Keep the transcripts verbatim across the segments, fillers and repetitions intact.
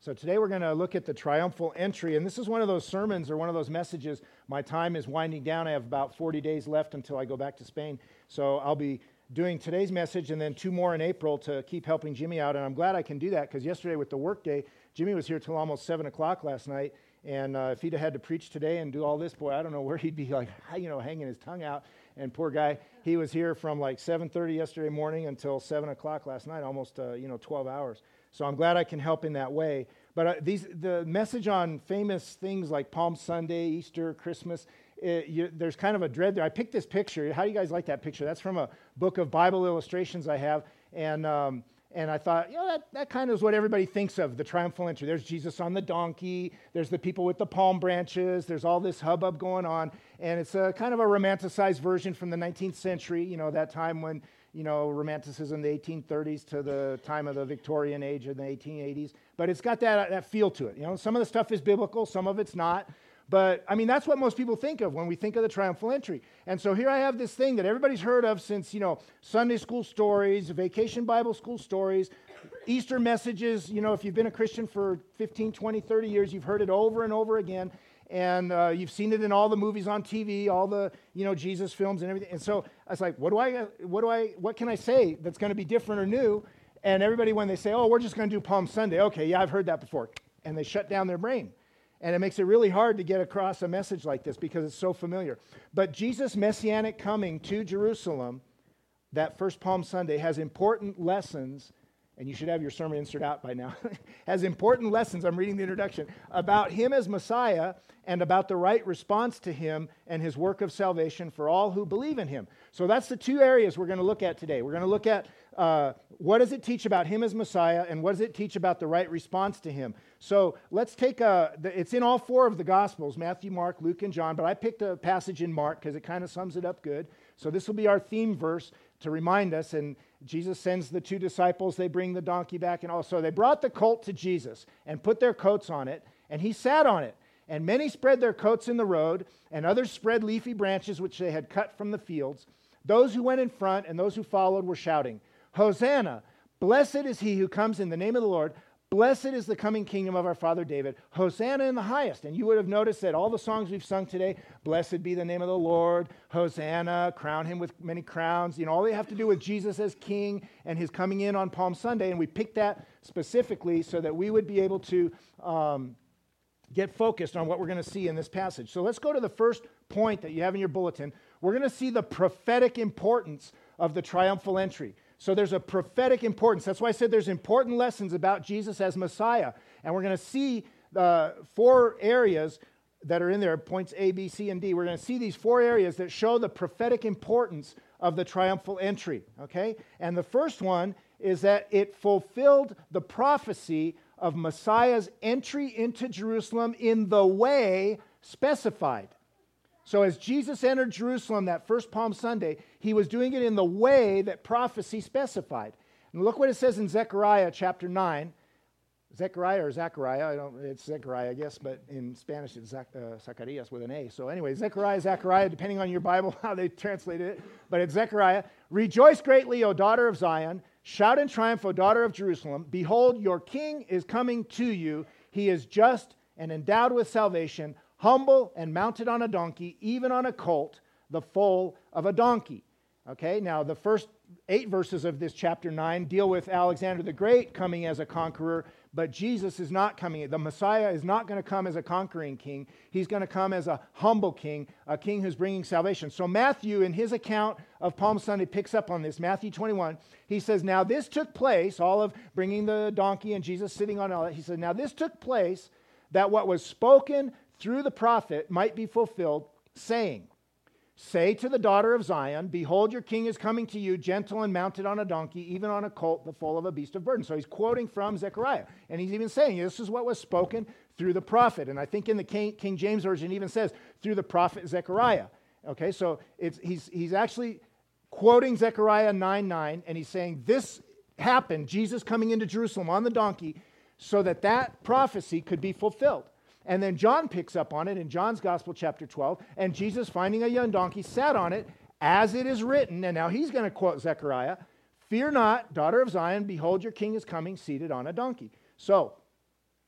So today we're going to look at the triumphal entry, and this is one of those sermons or one of those messages. My time is winding down. I have about forty days left until I go back to Spain. So I'll be doing today's message and then two more in April to keep helping Jimmy out. And I'm glad I can do that because yesterday with the work day, Jimmy was here till almost seven o'clock last night. And uh, if he'd have had to preach today and do all this, boy, I don't know where he'd be like, you know, hanging his tongue out. And poor guy, he was here from like seven thirty yesterday morning until seven o'clock last night, almost, uh, you know, twelve hours. So I'm glad I can help in that way. But uh, these the message on famous things like Palm Sunday, Easter, Christmas, it, you, there's kind of a dread there. I picked this picture. How do you guys like that picture? That's from a book of Bible illustrations I have. And um, and I thought, you know, that, that kind of is what everybody thinks of, the triumphal entry. There's Jesus on the donkey. There's the people with the palm branches. There's all this hubbub going on. And it's a kind of a romanticized version from the nineteenth century, you know, that time when, you know, romanticism, the eighteen thirties to the time of the Victorian age in the eighteen eighties. But it's got that, that feel to it. You know, some of the stuff is biblical, some of it's not. But, I mean, that's what most people think of when we think of the triumphal entry. And so here I have this thing that everybody's heard of since, you know, Sunday school stories, vacation Bible school stories, Easter messages. You know, if you've been a Christian for fifteen, twenty, thirty years, you've heard it over and over again. And uh, you've seen it in all the movies on T V, all the, you know, Jesus films and everything. And so I was like, what do I, what do I, what can I say that's going to be different or new? And everybody, when they say, oh, we're just going to do Palm Sunday. Okay, yeah, I've heard that before. And they shut down their brain. And it makes it really hard to get across a message like this because it's so familiar. But Jesus' messianic coming to Jerusalem, that first Palm Sunday, has important lessons, and you should have your sermon insert out by now, has important lessons, I'm reading the introduction, about him as Messiah and about the right response to him and his work of salvation for all who believe in him. So that's the two areas we're going to look at today. We're going to look at uh, what does it teach about him as Messiah and what does it teach about the right response to him. So let's take a, it's in all four of the Gospels, Matthew, Mark, Luke, and John, but I picked a passage in Mark because it kind of sums it up good. So this will be our theme verse to remind us, and Jesus sends the two disciples, they bring the donkey back, and also they brought the colt to Jesus and put their coats on it, and he sat on it. And many spread their coats in the road, and others spread leafy branches which they had cut from the fields. Those who went in front and those who followed were shouting, Hosanna! Blessed is he who comes in the name of the Lord. Blessed is the coming kingdom of our father David. Hosanna in the highest. And you would have noticed that all the songs we've sung today, blessed be the name of the Lord, Hosanna, crown him with many crowns. You know, all they have to do with Jesus as king and his coming in on Palm Sunday. And we picked that specifically so that we would be able to um, get focused on what we're going to see in this passage. So let's go to the first point that you have in your bulletin. We're going to see the prophetic importance of the triumphal entry. So there's a prophetic importance. That's why I said there's important lessons about Jesus as Messiah. And we're going to see the four areas that are in there, points A, B, C, and D. We're going to see these four areas that show the prophetic importance of the triumphal entry, okay? And the first one is that it fulfilled the prophecy of Messiah's entry into Jerusalem in the way specified. So as Jesus entered Jerusalem that first Palm Sunday, he was doing it in the way that prophecy specified. And look what it says in Zechariah chapter nine. Zechariah or Zechariah, I don't, it's Zechariah, I guess, but in Spanish it's Zach, uh, Zacarias with an A. So anyway, Zechariah, Zechariah, depending on your Bible, how they translated it. But it's Zechariah. Rejoice greatly, O daughter of Zion. Shout in triumph, O daughter of Jerusalem. Behold, your king is coming to you. He is just and endowed with salvation, humble and mounted on a donkey, even on a colt, the foal of a donkey. Okay, now the first eight verses of this chapter nine deal with Alexander the Great coming as a conqueror, but Jesus is not coming. The Messiah is not going to come as a conquering king. He's going to come as a humble king, a king who's bringing salvation. So Matthew, in his account of Palm Sunday, picks up on this. Matthew twenty-one, he says, now this took place, all of bringing the donkey and Jesus sitting on it. He said, now this took place that what was spoken through the prophet might be fulfilled, saying, say to the daughter of Zion, behold, your king is coming to you, gentle and mounted on a donkey, even on a colt, the foal of a beast of burden. So he's quoting from Zechariah. And he's even saying, this is what was spoken through the prophet. And I think in the King, King James Version it even says, through the prophet Zechariah. Okay, so it's, he's, he's actually quoting Zechariah nine nine, and he's saying, this happened, Jesus coming into Jerusalem on the donkey, so that that prophecy could be fulfilled. And then John picks up on it in John's Gospel, chapter twelve, and Jesus, finding a young donkey, sat on it, as it is written, and now he's going to quote Zechariah, fear not, daughter of Zion, behold, your king is coming, seated on a donkey. So,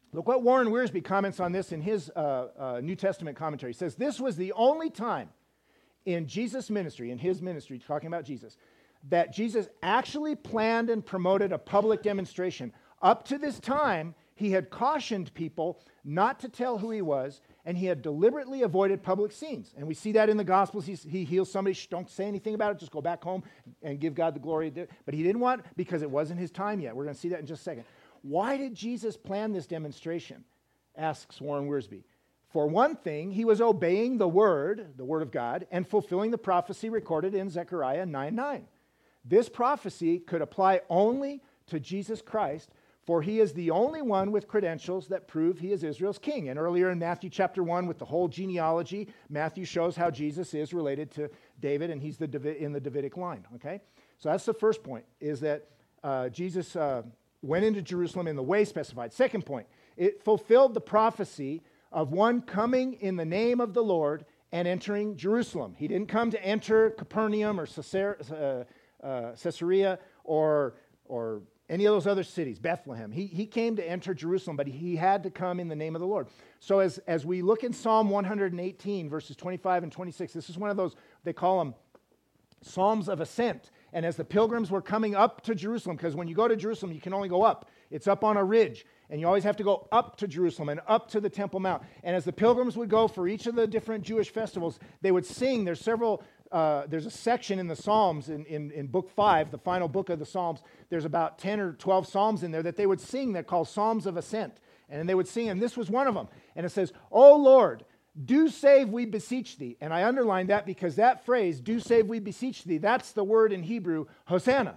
Look what Warren Wiersbe comments on this in his uh, uh, New Testament commentary. He says, this was the only time in Jesus' ministry, in his ministry, talking about Jesus, that Jesus actually planned and promoted a public demonstration. Up to this time, he had cautioned people not to tell who he was, and he had deliberately avoided public scenes. And we see that in the Gospels. He's, he heals somebody, shh, don't say anything about it, just go back home and give God the glory. But he didn't want, because it wasn't his time yet. We're going to see that in just a second. Why did Jesus plan this demonstration? Asks Warren Wiersbe. For one thing, he was obeying the word, the word of God, and fulfilling the prophecy recorded in Zechariah nine nine. This prophecy could apply only to Jesus Christ, for he is the only one with credentials that prove he is Israel's king. And earlier in Matthew chapter one, with the whole genealogy, Matthew shows how Jesus is related to David, and he's the David, in the Davidic line, okay? So that's the first point, is that uh, Jesus uh, went into Jerusalem in the way specified. Second point, it fulfilled the prophecy of one coming in the name of the Lord and entering Jerusalem. He didn't come to enter Capernaum or Caesarea, uh, uh, Caesarea or, or any of those other cities, Bethlehem. He, he came to enter Jerusalem, but he had to come in the name of the Lord. So as, as we look in Psalm one eighteen, verses twenty-five and twenty-six, this is one of those, they call them Psalms of Ascent. And as the pilgrims were coming up to Jerusalem, because when you go to Jerusalem, you can only go up. It's up on a ridge, and you always have to go up to Jerusalem and up to the Temple Mount. And as the pilgrims would go for each of the different Jewish festivals, they would sing. There's several, uh, there's a section in the Psalms, in, in, in book five, the final book of the Psalms. There's about ten or twelve Psalms in there that they would sing that called Psalms of Ascent. And they would sing, and this was one of them. And it says, "O Lord, do save, we beseech thee." And I underlined that because that phrase, "do save, we beseech thee," that's the word in Hebrew, Hosanna.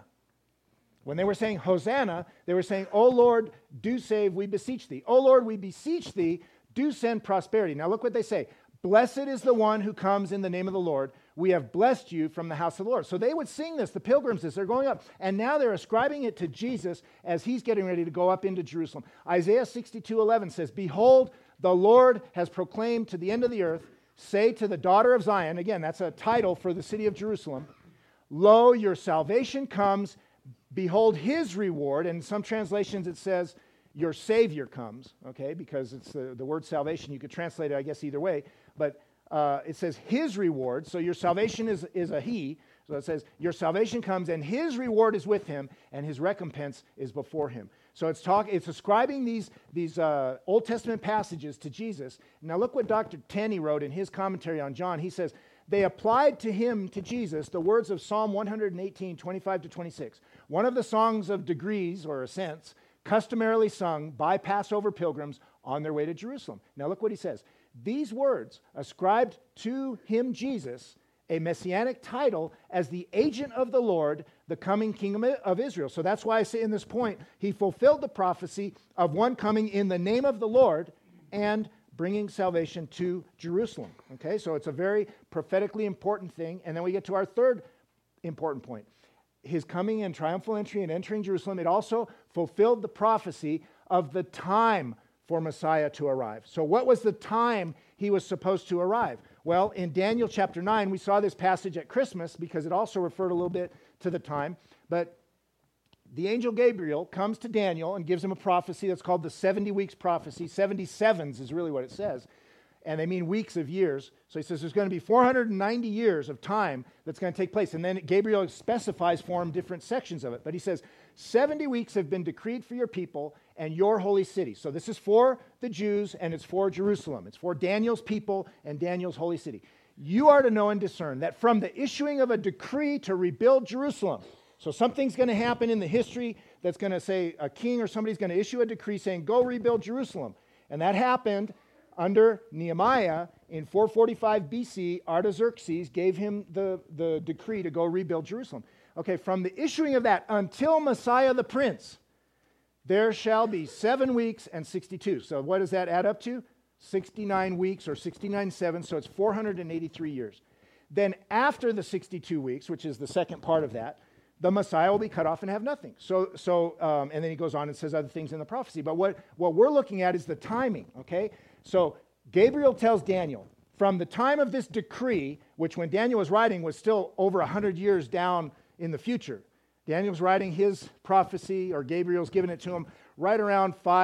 When they were saying Hosanna, they were saying, "O Lord, do save, we beseech thee. O Lord, we beseech thee, do send prosperity." Now look what they say. "Blessed is the one who comes in the name of the Lord. We have blessed you from the house of the Lord." So they would sing this, the pilgrims, as they're going up. And now they're ascribing it to Jesus as he's getting ready to go up into Jerusalem. Isaiah sixty-two eleven says, "Behold, the Lord has proclaimed to the end of the earth, say to the daughter of Zion," again, that's a title for the city of Jerusalem, "Lo, your salvation comes, behold his reward." And in some translations it says, "your Savior comes," okay, because it's the, the word salvation. You could translate it, I guess, either way. But uh, it says his reward, so your salvation is, is a he. So it says, your salvation comes, and his reward is with him, and his recompense is before him. So it's talk, it's ascribing these, these uh, Old Testament passages to Jesus. Now look what Doctor Tenney wrote in his commentary on John. He says, they applied to him, to Jesus, the words of Psalm one eighteen, twenty-five to twenty-six. One of the songs of degrees or ascents customarily sung by Passover pilgrims on their way to Jerusalem. Now look what he says. These words ascribed to him, Jesus, a messianic title as the agent of the Lord, the coming king of Israel. So that's why I say in this point, he fulfilled the prophecy of one coming in the name of the Lord and bringing salvation to Jerusalem. Okay, so it's a very prophetically important thing. And then we get to our third important point. His coming and triumphal entry and entering Jerusalem, it also fulfilled the prophecy of the time for Messiah to arrive. So what was the time he was supposed to arrive? Well, in Daniel chapter nine, we saw this passage at Christmas because it also referred a little bit to the time. But the angel Gabriel comes to Daniel and gives him a prophecy that's called the seventy weeks prophecy. seventy sevens is really what it says. And they mean weeks of years. So he says there's going to be four hundred ninety years of time that's going to take place. And then Gabriel specifies for him different sections of it. But he says, seventy weeks have been decreed for your people and your holy city. So this is for the Jews and it's for Jerusalem. It's for Daniel's people and Daniel's holy city. You are to know and discern that from the issuing of a decree to rebuild Jerusalem, so something's going to happen in the history that's going to say a king or somebody's going to issue a decree saying, go rebuild Jerusalem. And that happened under Nehemiah in four forty-five B C. Artaxerxes gave him the, the decree to go rebuild Jerusalem. Okay, from the issuing of that until Messiah the Prince, there shall be seven weeks and sixty-two. So what does that add up to? sixty-nine weeks or sixty-nine sevens, so it's four hundred eighty-three years. Then after the sixty-two weeks, which is the second part of that, the Messiah will be cut off and have nothing. So, so um, and then he goes on and says other things in the prophecy. But what, what we're looking at is the timing, okay? So Gabriel tells Daniel, from the time of this decree, which when Daniel was writing was still over one hundred years down in the future. Daniel's writing his prophecy, or Gabriel's giving it to him, right around five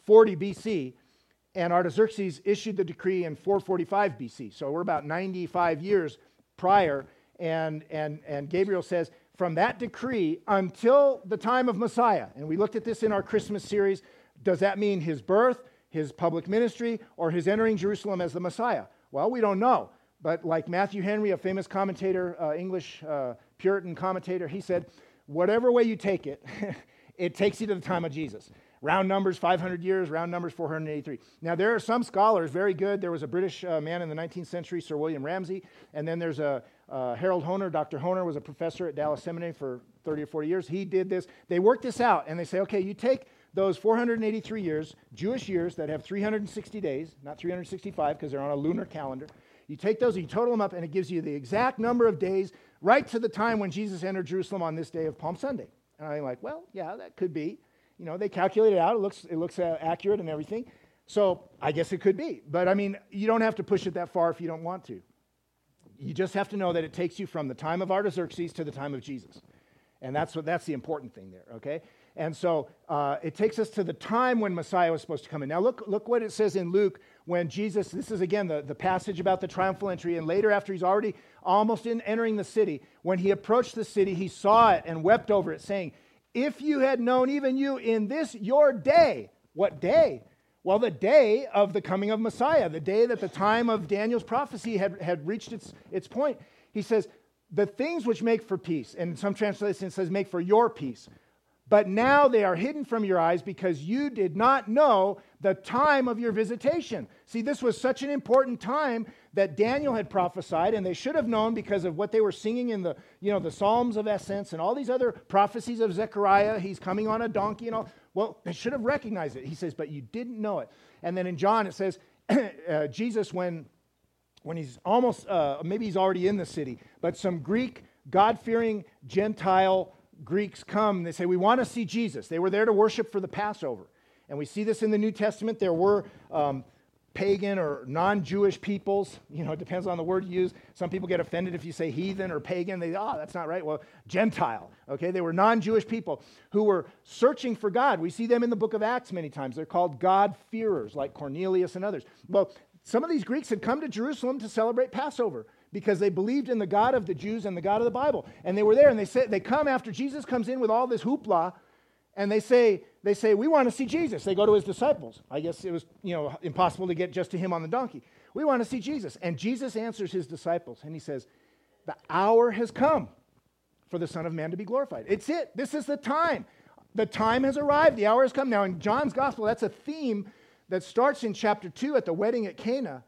forty B C, and Artaxerxes issued the decree in four forty-five B C. So we're about ninety-five years prior, and, and, and Gabriel says, from that decree until the time of Messiah, and we looked at this in our Christmas series, does that mean his birth, his public ministry, or his entering Jerusalem as the Messiah? Well, we don't know. But like Matthew Henry, a famous commentator, uh, English uh, Puritan commentator, he said, whatever way you take it, it takes you to the time of Jesus. Round numbers, five hundred years, round numbers, four hundred eighty-three. Now, there are some scholars, very good. There was a British uh, man in the nineteenth century, Sir William Ramsay, and then there's a uh, Harold Honer. Doctor Honer was a professor at Dallas Seminary for thirty or forty years. He did this. They worked this out, and they say, okay, you take those four hundred eighty-three years, Jewish years that have three hundred sixty days, not three hundred sixty-five because they're on a lunar calendar. You take those and you total them up, and it gives you the exact number of days right to the time when Jesus entered Jerusalem on this day of Palm Sunday. And I'm like, well, yeah, that could be. You know, they calculate it out. It looks, it looks uh, accurate and everything. So I guess it could be. But, I mean, you don't have to push it that far if you don't want to. You just have to know that it takes you from the time of Artaxerxes to the time of Jesus. And that's what that's the important thing there, okay? And so uh, it takes us to the time when Messiah was supposed to come in. Now, look, look what it says in Luke when Jesus, this is, again, the, the passage about the triumphal entry, and later after he's already almost in entering the city, when he approached the city, he saw it and wept over it, saying, if you had known, even you, in this your day. What day? Well, the day of the coming of Messiah, the day that the time of Daniel's prophecy had, had reached its, its point. He says, the things which make for peace, and some translations says make for your peace, but now they are hidden from your eyes because you did not know the time of your visitation. See, this was such an important time that Daniel had prophesied, and they should have known because of what they were singing in the, you know, the Psalms of Ascents and all these other prophecies of Zechariah. He's coming on a donkey and all. Well, they should have recognized it. He says, but you didn't know it. And then in John it says, uh, Jesus, when, when he's almost, uh, maybe he's already in the city, but some Greek, God-fearing Gentile Greeks come, and they say, we want to see Jesus. They were there to worship for the Passover. And we see this in the New Testament. There were um, pagan or non-Jewish peoples. You know, it depends on the word you use. Some people get offended if you say heathen or pagan. They, oh, that's not right. Well, Gentile, okay? They were non-Jewish people who were searching for God. We see them in the book of Acts many times. They're called God-fearers, like Cornelius and others. Well, some of these Greeks had come to Jerusalem to celebrate Passover because they believed in the God of the Jews and the God of the Bible. And they were there, and they say, they come after Jesus comes in with all this hoopla, and they say, they say, we want to see Jesus. They go to his disciples. I guess it was, you know, impossible to get just to him on the donkey. We want to see Jesus. And Jesus answers his disciples, and he says, the hour has come for the Son of Man to be glorified. It's it. This is the time. The time has arrived. The hour has come. Now, in John's gospel, that's a theme that starts in chapter two at the wedding at Cana,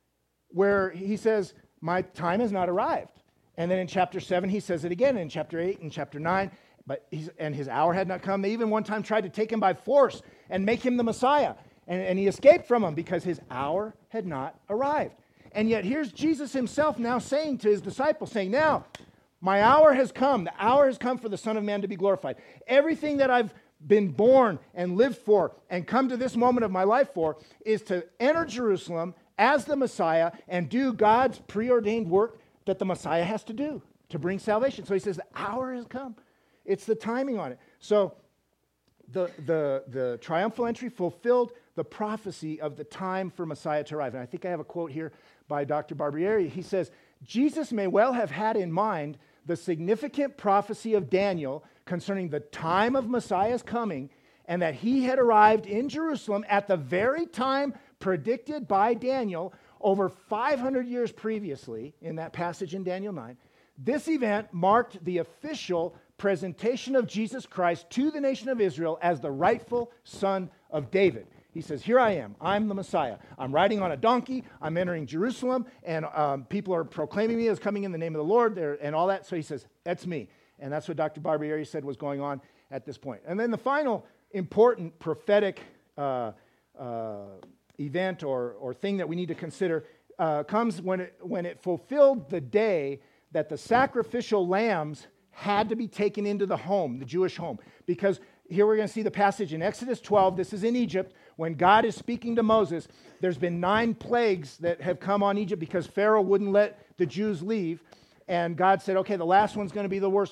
where he says, my time has not arrived. And then in chapter seven, he says it again. In chapter eight and chapter nine, but he's, and his hour had not come. They even one time tried to take him by force and make him the Messiah. And, and he escaped from them because his hour had not arrived. And yet here's Jesus himself now saying to his disciples, saying, now, my hour has come. The hour has come for the Son of Man to be glorified. Everything that I've been born and lived for and come to this moment of my life for is to enter Jerusalem as the Messiah and do God's preordained work that the Messiah has to do to bring salvation. So he says the hour has come. It's the timing on it. So the, the, the triumphal entry fulfilled the prophecy of the time for Messiah to arrive. And I think I have a quote here by Doctor Barbieri. He says, Jesus may well have had in mind the significant prophecy of Daniel concerning the time of Messiah's coming, and that he had arrived in Jerusalem at the very time predicted by Daniel over five hundred years previously in that passage in Daniel nine. This event marked the official presentation of Jesus Christ to the nation of Israel as the rightful son of David. He says, here I am. I'm the Messiah. I'm riding on a donkey. I'm entering Jerusalem, and um, people are proclaiming me as coming in the name of the Lord there, and all that. So he says, that's me. And that's what Doctor Barbieri said was going on at this point. And then the final important prophetic uh, uh, event or, or thing that we need to consider uh, comes when it, when it fulfilled the day that the sacrificial lambs had to be taken into the home, the Jewish home. Because here we're going to see the passage in Exodus twelve. This is in Egypt. When God is speaking to Moses, there's been nine plagues that have come on Egypt because Pharaoh wouldn't let the Jews leave. And God said, okay, the last one's going to be the worst one.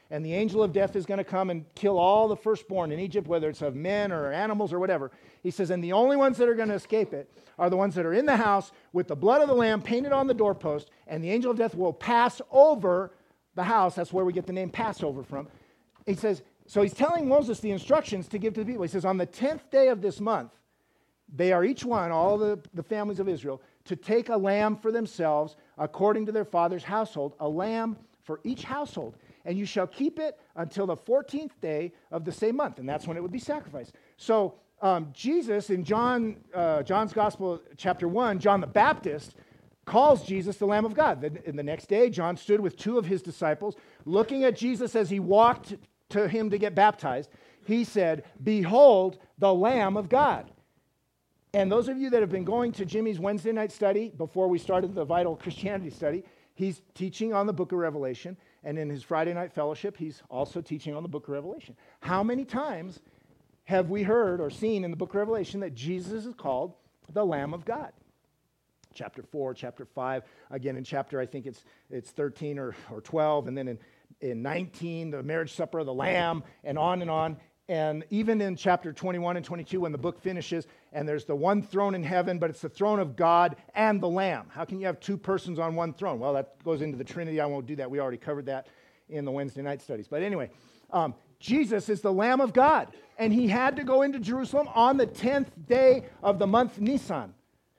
and the angel of death is going to come and kill all the firstborn in Egypt, whether it's of men or animals or whatever. He says, and the only ones that are going to escape it are the ones that are in the house with the blood of the lamb painted on the doorpost, and the angel of death will pass over the house. That's where we get the name Passover from. He says, so he's telling Moses the instructions to give to the people. He says, on the tenth day of this month, they are each one, all the, the families of Israel, to take a lamb for themselves according to their father's household, a lamb for each household. And you shall keep it until the fourteenth day of the same month. And that's when it would be sacrificed. So um, Jesus, in John, uh, John's Gospel, chapter one, John the Baptist calls Jesus the Lamb of God. Then, in the next day, John stood with two of his disciples, looking at Jesus as he walked to him to get baptized. He said, behold, the Lamb of God. And those of you that have been going to Jimmy's Wednesday night study before we started the Vital Christianity study, he's teaching on the book of Revelation. And in his Friday night fellowship, he's also teaching on the book of Revelation. How many times have we heard or seen in the book of Revelation that Jesus is called the Lamb of God? Chapter four, chapter five, again in chapter, I think it's it's thirteen or, or twelve, and then in, in nineteen, the marriage supper of the Lamb, and on and on. And even in chapter twenty-one and twenty-two, when the book finishes, and there's the one throne in heaven, but it's the throne of God and the Lamb. How can you have two persons on one throne? Well, that goes into the Trinity. I won't do that. We already covered that in the Wednesday night studies. But anyway, um, Jesus is the Lamb of God, and he had to go into Jerusalem on the tenth day of the month Nisan.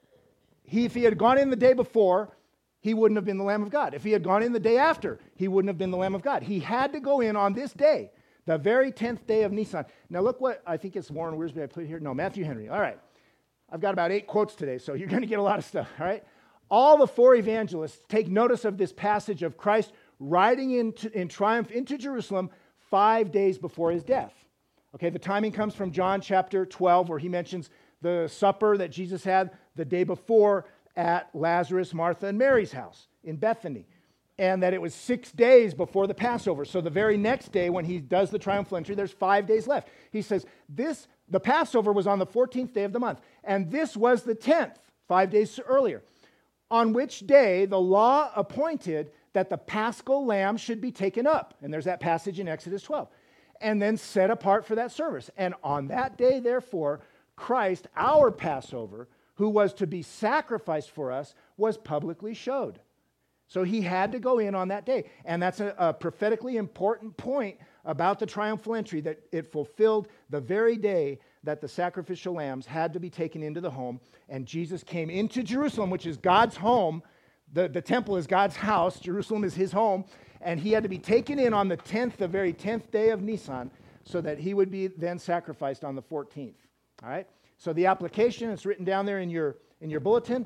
He, if he had gone in the day before, he wouldn't have been the Lamb of God. If he had gone in the day after, he wouldn't have been the Lamb of God. He had to go in on this day, the very tenth day of Nisan. Now look what, I think it's Warren Wiersbe I put here. No, Matthew Henry. All right. I've got about eight quotes today, so you're going to get a lot of stuff, all right? All the four evangelists take notice of this passage of Christ riding into, in triumph into Jerusalem five days before his death. Okay, the timing comes from John chapter twelve, where he mentions the supper that Jesus had the day before at Lazarus, Martha, and Mary's house in Bethany. And that it was six days before the Passover. So the very next day when he does the triumphal entry, there's five days left. He says, this, the Passover was on the fourteenth day of the month. And this was the tenth, five days earlier, on which day the law appointed that the paschal lamb should be taken up. And there's that passage in Exodus twelve. And then set apart for that service. And on that day, therefore, Christ, our Passover, who was to be sacrificed for us, was publicly showed. So he had to go in on that day. And that's a, a prophetically important point about the triumphal entry, that it fulfilled the very day that the sacrificial lambs had to be taken into the home. And Jesus came into Jerusalem, which is God's home. The, the temple is God's house. Jerusalem is his home. And he had to be taken in on the tenth, the very tenth day of Nisan, so that he would be then sacrificed on the fourteenth. All right? So the application, it's written down there in your, in your bulletin.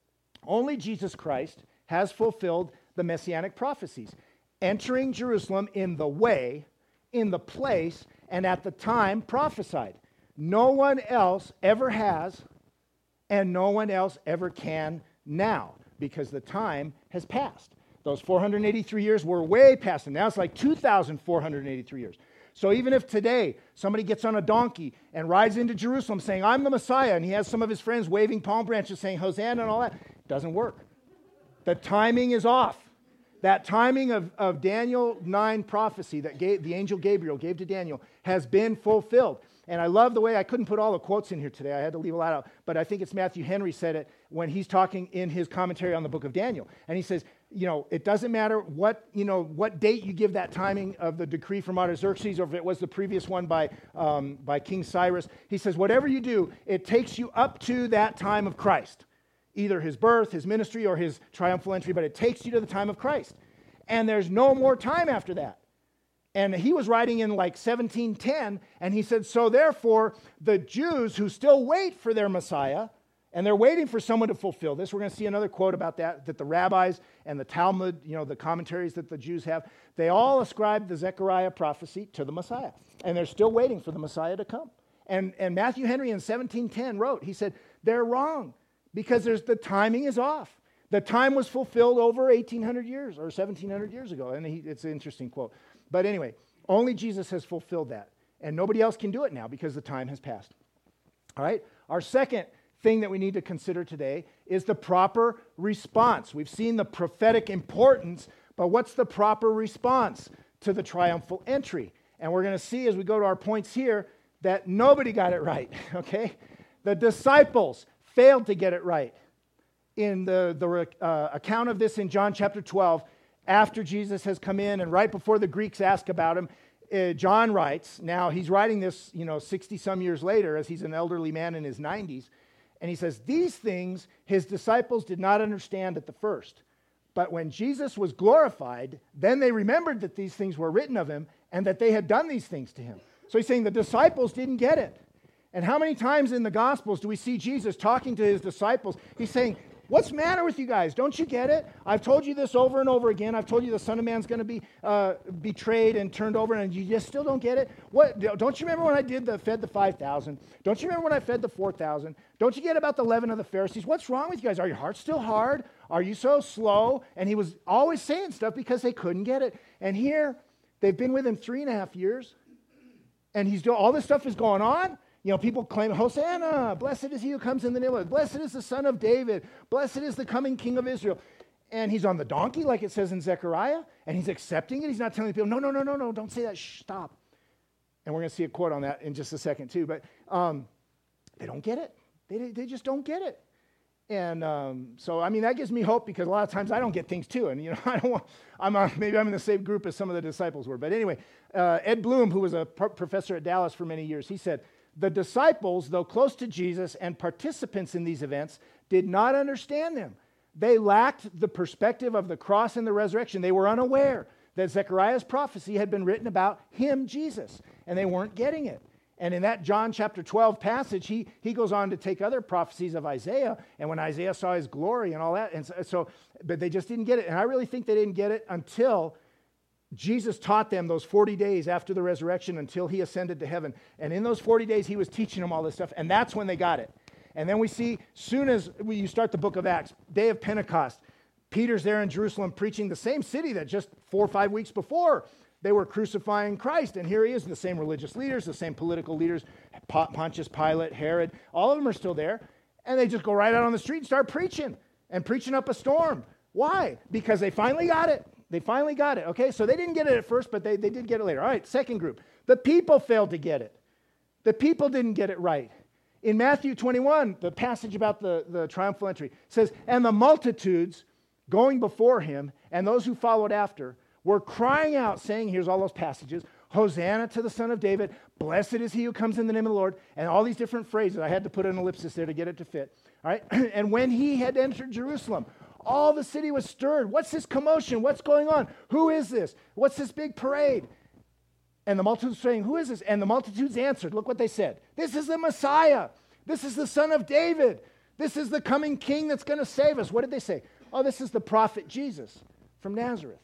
Only Jesus Christ has fulfilled the messianic prophecies, entering Jerusalem in the way, in the place, and at the time prophesied. No one else ever has, and no one else ever can now, because the time has passed. Those four hundred eighty-three years were way past, and now it's like two thousand four hundred eighty-three years. So even if today somebody gets on a donkey and rides into Jerusalem saying, I'm the Messiah, and he has some of his friends waving palm branches saying, Hosanna and all that, it doesn't work. The timing is off. That timing of, of Daniel nine prophecy that gave, the angel Gabriel gave to Daniel has been fulfilled. And I love the way, I couldn't put all the quotes in here today. I had to leave a lot out. But I think it's Matthew Henry said it when he's talking in his commentary on the book of Daniel. And he says, you know, it doesn't matter what, you know, what date you give that timing of the decree from Artaxerxes, or if it was the previous one by, um, by King Cyrus. He says, whatever you do, it takes you up to that time of Christ. Either his birth, his ministry, or his triumphal entry, but it takes you to the time of Christ. And there's no more time after that. And he was writing in like seventeen ten, and he said, so therefore, the Jews who still wait for their Messiah, and they're waiting for someone to fulfill this. We're going to see another quote about that, that the rabbis and the Talmud, you know, the commentaries that the Jews have, they all ascribe the Zechariah prophecy to the Messiah. And they're still waiting for the Messiah to come. And, and Matthew Henry in seventeen ten wrote, he said, they're wrong, because there's the timing is off. The time was fulfilled over eighteen hundred years or seventeen hundred years ago. And he, it's an interesting quote. But anyway, only Jesus has fulfilled that. And nobody else can do it now because the time has passed. All right? Our second thing that we need to consider today is the proper response. We've seen the prophetic importance, but what's the proper response to the triumphal entry. And we're going to see as we go to our points here that nobody got it right, okay? The disciples failed to get it right. In the, the uh, account of this in John chapter twelve, after Jesus has come in and right before the Greeks ask about him, uh, John writes, now he's writing this, you know, sixty some years later as he's an elderly man in his nineties, and he says, these things his disciples did not understand at the first. But when Jesus was glorified, then they remembered that these things were written of him and that they had done these things to him. So he's saying the disciples didn't get it. And how many times in the Gospels do we see Jesus talking to his disciples? He's saying, what's the matter with you guys? Don't you get it? I've told you this over and over again. I've told you the Son of Man's going to be uh, betrayed and turned over, and you just still don't get it? What? Don't you remember when I did the fed the five thousand? Don't you remember when I fed the four thousand? Don't you get about the leaven of the Pharisees? What's wrong with you guys? Are your hearts still hard? Are you so slow? And he was always saying stuff because they couldn't get it. And here, they've been with him three and a half years, and he's doing all this stuff is going on. You know, people claim, Hosanna, blessed is he who comes in the name of God. Blessed is the Son of David. Blessed is the coming King of Israel. And he's on the donkey, like it says in Zechariah, and he's accepting it. He's not telling people, no, no, no, no, no, don't say that. Shh, stop. And we're going to see a quote on that in just a second, too. But um, they don't get it. They, they just don't get it. And um, so, I mean, that gives me hope because a lot of times I don't get things, too. And, you know, I don't want, I'm uh, maybe I'm in the same group as some of the disciples were. But anyway, uh, Ed Bloom, who was a pro- professor at Dallas for many years, he said, the disciples, though close to Jesus and participants in these events, did not understand them. They lacked the perspective of the cross and the resurrection. They were unaware that Zechariah's prophecy had been written about him, Jesus, and they weren't getting it. And in that John chapter twelve passage, he, he goes on to take other prophecies of Isaiah, and when Isaiah saw his glory and all that, and so, so but they just didn't get it. And I really think they didn't get it until Jesus taught them those forty days after the resurrection until he ascended to heaven. And in those forty days, he was teaching them all this stuff, and that's when they got it. And then we see, soon as we, you start the book of Acts, day of Pentecost, Peter's there in Jerusalem preaching the same city that just four or five weeks before they were crucifying Christ. And here he is, the same religious leaders, the same political leaders, Pontius Pilate, Herod, all of them are still there. And they just go right out on the street and start preaching, and preaching up a storm. Why? Because they finally got it. They finally got it, okay? So they didn't get it at first, but they, they did get it later. All right, second group. The people failed to get it. The people didn't get it right. In Matthew twenty-one, the passage about the, the triumphal entry says, and the multitudes going before him and those who followed after were crying out, saying, here's all those passages, Hosanna to the Son of David, blessed is he who comes in the name of the Lord, and all these different phrases. I had to put an ellipsis there to get it to fit. All right, and when he had entered Jerusalem, all the city was stirred. What's this commotion? What's going on? Who is this? What's this big parade? And the multitudes saying, who is this? And the multitudes answered. Look what they said. This is the Messiah. This is the Son of David. This is the coming King that's going to save us. What did they say? Oh, this is the prophet Jesus from Nazareth.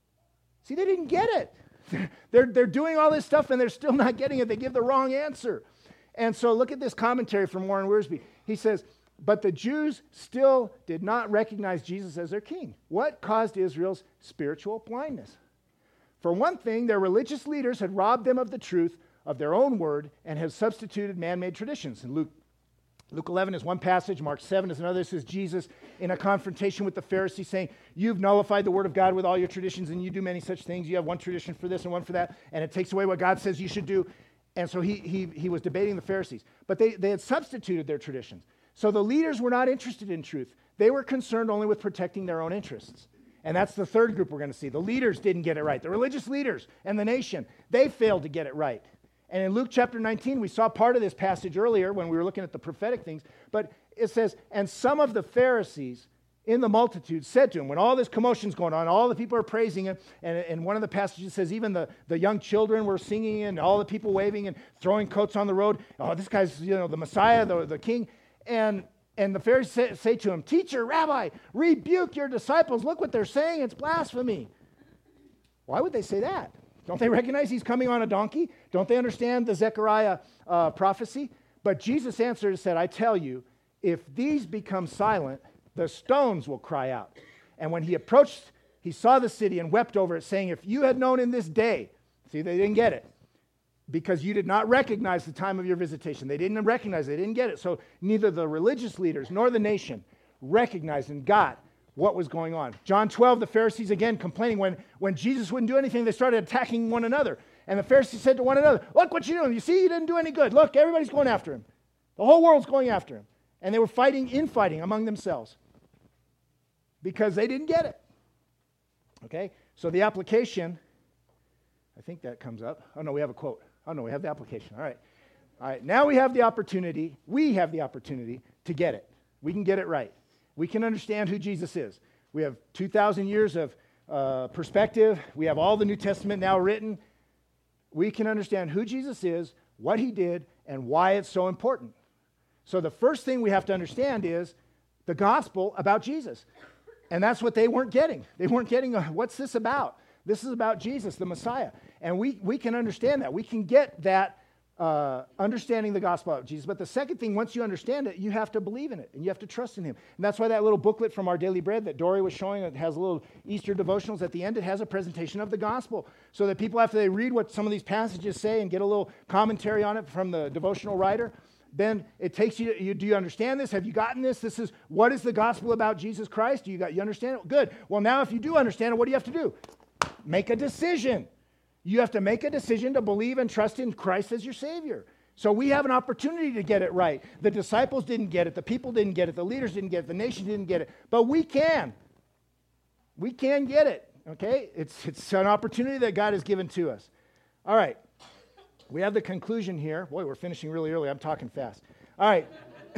See, they didn't get it. They're, they're doing all this stuff and they're still not getting it. They give the wrong answer. And so look at this commentary from Warren Wiersbe. He says, but the Jews still did not recognize Jesus as their king. What caused Israel's spiritual blindness? For one thing, their religious leaders had robbed them of the truth of their own word and have substituted man-made traditions. In Luke, Luke eleven is one passage, Mark seven is another. This is Jesus in a confrontation with the Pharisees saying, you've nullified the word of God with all your traditions and you do many such things. You have one tradition for this and one for that, and it takes away what God says you should do. And so he, he, he was debating the Pharisees. But they, they had substituted their traditions. So the leaders were not interested in truth. They were concerned only with protecting their own interests. And that's the third group we're going to see. The leaders didn't get it right. The religious leaders and the nation, they failed to get it right. And in Luke chapter nineteen, we saw part of this passage earlier when we were looking at the prophetic things. But it says, and some of the Pharisees in the multitude said to him, when all this commotion's going on, all the people are praising him, and, and one of the passages says even the, the young children were singing and all the people waving and throwing coats on the road. Oh, this guy's, you know, the Messiah, the, the king. And and the Pharisees say, say to him, teacher, rabbi, rebuke your disciples. Look what they're saying. It's blasphemy. Why would they say that? Don't they recognize he's coming on a donkey? Don't they understand the Zechariah uh, prophecy? But Jesus answered and said, I tell you, if these become silent, the stones will cry out. And when he approached, he saw the city and wept over it, saying, if you had known in this day, see, they didn't get it, because you did not recognize the time of your visitation. They didn't recognize it. They didn't get it. So neither the religious leaders nor the nation recognized and got what was going on. John twelve, the Pharisees again complaining when, when Jesus wouldn't do anything, they started attacking one another. And the Pharisees said to one another, look what you're doing. You see, you didn't do any good. Look, everybody's going after him. The whole world's going after him. And they were fighting, infighting among themselves because they didn't get it. Okay? So the application, I think that comes up. Oh, no, we have a quote. Oh, no, we have the application. All right. All right. Now we have the opportunity. We have the opportunity to get it. We can get it right. We can understand who Jesus is. We have two thousand years of uh, perspective. We have all the New Testament now written. We can understand who Jesus is, what he did, and why it's so important. So the first thing we have to understand is the gospel about Jesus. And that's what they weren't getting. They weren't getting, uh, what's this about? This is about Jesus, the Messiah. And we, we can understand that. We can get that uh, understanding the gospel of Jesus. But the second thing, once you understand it, you have to believe in it. And you have to trust in him. And that's why that little booklet from Our Daily Bread that Dory was showing, it has little Easter devotionals at the end. It has a presentation of the gospel. So that people, after they read what some of these passages say and get a little commentary on it from the devotional writer, then it takes you, you, do you understand this? Have you gotten this? This is, what is the gospel about Jesus Christ? Do you got, you understand it? Good. Well, now if you do understand it, what do you have to do? Make a decision. You have to make a decision to believe and trust in Christ as your Savior. So we have an opportunity to get it right. The disciples didn't get it. The people didn't get it. The leaders didn't get it. The nation didn't get it. But we can. We can get it. Okay? It's, it's an opportunity that God has given to us. All right. We have the conclusion here. Boy, we're finishing really early. I'm talking fast. All right.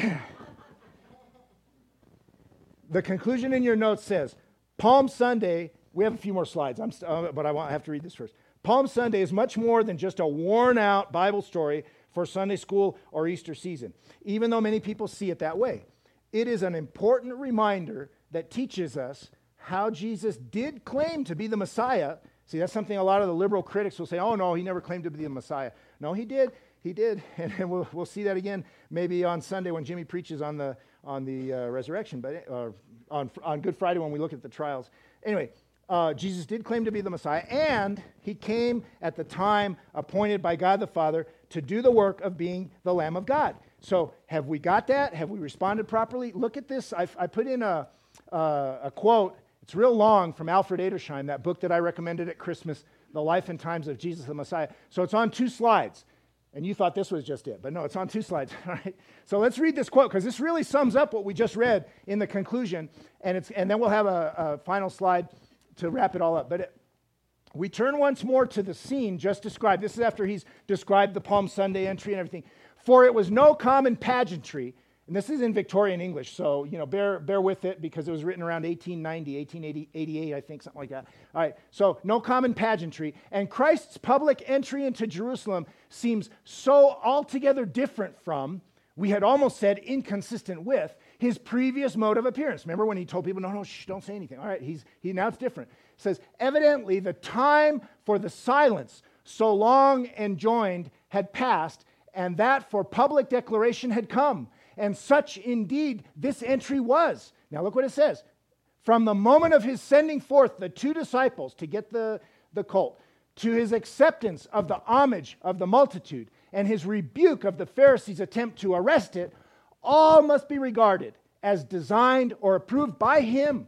The conclusion in your notes says, Palm Sunday, we have a few more slides, I'm st- uh, but I, want, I have to read this first. Palm Sunday is much more than just a worn-out Bible story for Sunday school or Easter season, even though many people see it that way. It is an important reminder that teaches us how Jesus did claim to be the Messiah. See, that's something a lot of the liberal critics will say, oh, no, he never claimed to be the Messiah. No, he did. He did. And we'll, we'll see that again maybe on Sunday when Jimmy preaches on the on the uh, resurrection, but uh, on, on Good Friday when we look at the trials. Anyway, uh, Jesus did claim to be the Messiah, and he came at the time appointed by God the Father to do the work of being the Lamb of God. So have we got that? Have we responded properly? Look at this. I, I put in a, uh, a quote. It's real long from Alfred Edersheim, that book that I recommended at Christmas, The Life and Times of Jesus the Messiah. So it's on two slides. And you thought this was just it, but no, it's on two slides. All right. So let's read this quote, because this really sums up what we just read in the conclusion, and it's and then we'll have a, a final slide to wrap it all up. But it, we turn once more to the scene just described. This is after he's described the Palm Sunday entry and everything. For it was no common pageantry, and this is in Victorian English, so you know bear bear with it because it was written around eighteen ninety, eighteen eighty-eight, I think, something like that. All right, so no common pageantry, and Christ's public entry into Jerusalem seems so altogether different from, we had almost said inconsistent with, his previous mode of appearance. Remember when he told people, no, no, shh, don't say anything. All right, he's he now it's different. It says, evidently the time for the silence so long enjoined had passed, and that for public declaration had come. And such indeed this entry was. Now look what it says. From the moment of his sending forth the two disciples to get the, the colt, to his acceptance of the homage of the multitude, and his rebuke of the Pharisees' attempt to arrest it, all must be regarded as designed or approved by him.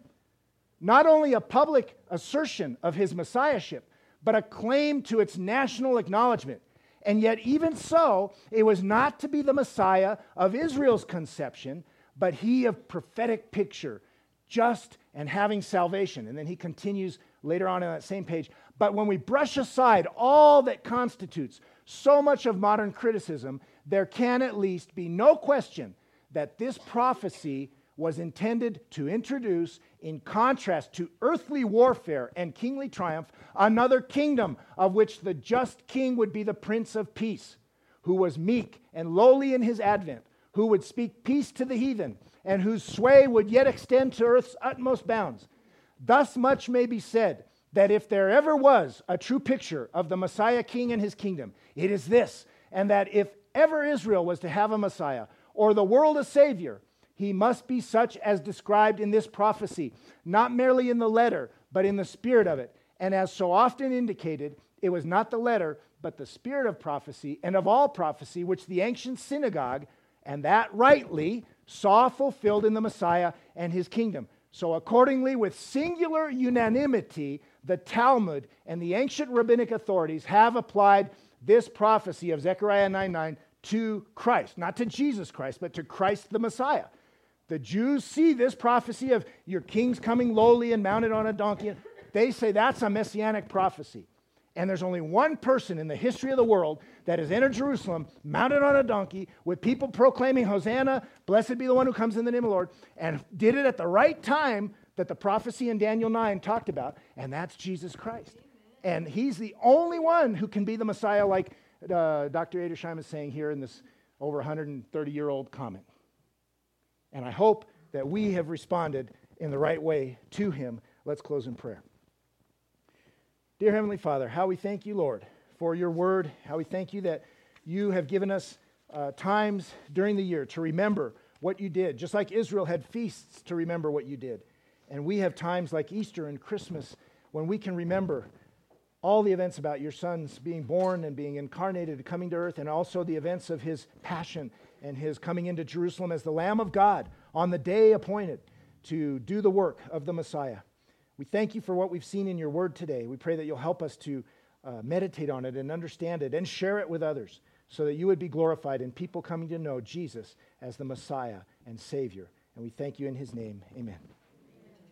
Not only a public assertion of his messiahship, but a claim to its national acknowledgement. And yet, even so, it was not to be the Messiah of Israel's conception, but he of prophetic picture, just and having salvation. And then he continues later on in that same page. But when we brush aside all that constitutes so much of modern criticism, there can at least be no question that this prophecy was intended to introduce, in contrast to earthly warfare and kingly triumph, another kingdom of which the just king would be the Prince of Peace, who was meek and lowly in his advent, who would speak peace to the heathen, and whose sway would yet extend to earth's utmost bounds. Thus much may be said, that if there ever was a true picture of the Messiah King and his kingdom, it is this, and that if ever Israel was to have a Messiah, or the world a Savior, he must be such as described in this prophecy, not merely in the letter, but in the spirit of it. And as so often indicated, it was not the letter, but the spirit of prophecy, and of all prophecy, which the ancient synagogue, and that rightly, saw fulfilled in the Messiah and his kingdom. So accordingly, with singular unanimity, the Talmud and the ancient rabbinic authorities have applied this prophecy of Zechariah nine nine to Christ, not to Jesus Christ, but to Christ the Messiah. The Jews see this prophecy of your king's coming lowly and mounted on a donkey. They say that's a messianic prophecy. And there's only one person in the history of the world that has entered Jerusalem mounted on a donkey with people proclaiming, Hosanna, blessed be the one who comes in the name of the Lord, and did it at the right time that the prophecy in Daniel nine talked about, and that's Jesus Christ. And he's the only one who can be the Messiah, like uh, Doctor Edersheim is saying here in this over one hundred thirty-year-old comment. And I hope that we have responded in the right way to him. Let's close in prayer. Dear Heavenly Father, how we thank you, Lord, for your word, how we thank you that you have given us uh, times during the year to remember what you did, just like Israel had feasts to remember what you did. And we have times like Easter and Christmas when we can remember all the events about your Son's being born and being incarnated and coming to earth, and also the events of his passion and his coming into Jerusalem as the Lamb of God on the day appointed to do the work of the Messiah. We thank you for what we've seen in your word today. We pray that you'll help us to uh, meditate on it and understand it and share it with others so that you would be glorified and people coming to know Jesus as the Messiah and Savior. And we thank you in his name. Amen.